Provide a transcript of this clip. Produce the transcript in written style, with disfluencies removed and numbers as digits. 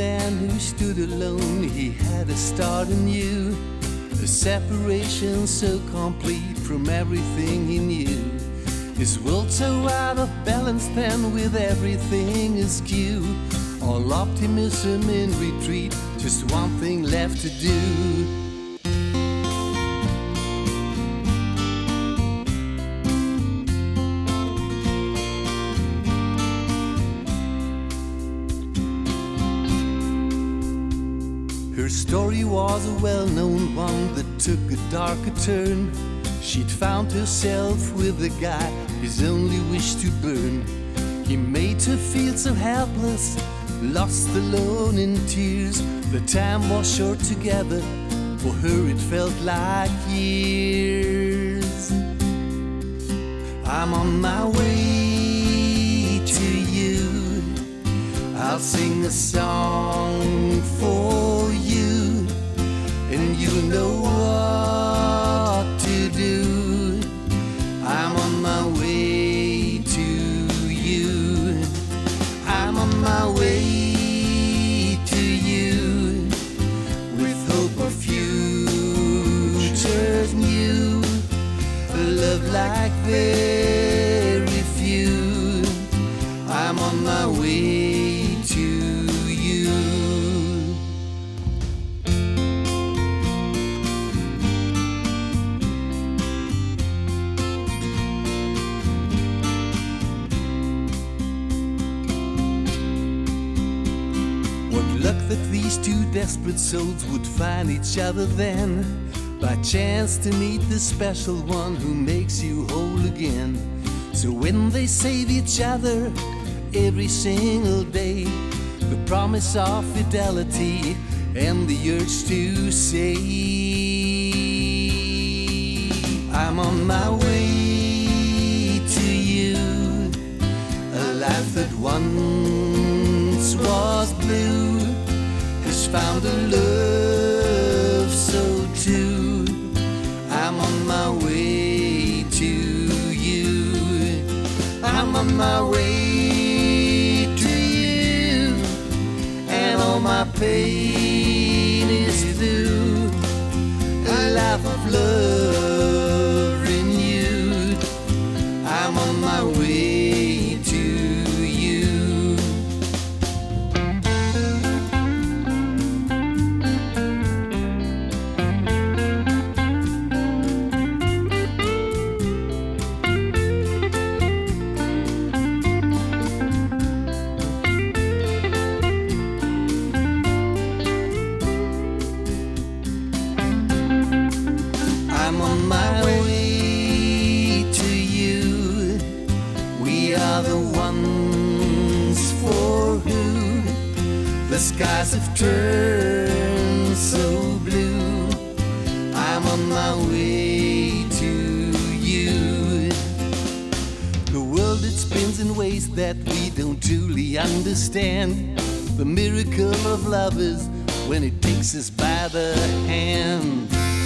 man who stood alone, he had a start in you. A separation so complete from everything he knew. His world so out of balance then, with everything askew. All optimism in retreat, just one thing left to do. Her story was a well-known one that took a darker turn. She'd found herself with a guy, his only wish to burn. He made her feel so helpless, lost alone in tears. The time was short together, for her it felt like years. I'm on my way to you, I'll sing a song for you, and you'll know what to do. I'm on my way to you, I'm on my way to you, with hope of futures new, a love like very few. I'm on my way to you. What luck that these two desperate souls would find each other then, by chance to meet the special one who makes you whole again. So when they save each other every single day, the promise of fidelity and the urge to say, I'm on my way to you. A life that once was blue has found a love so true. I'm on my way to you, I'm on my way to you, and all my pain is through. A life of love renewed. I'm on my way to you. I'm on my way to you. We are the ones for who the skies have turned so blue. I'm on my way to you. The world, it spins in ways that we don't truly understand. The miracle of love is when it takes us by the hand.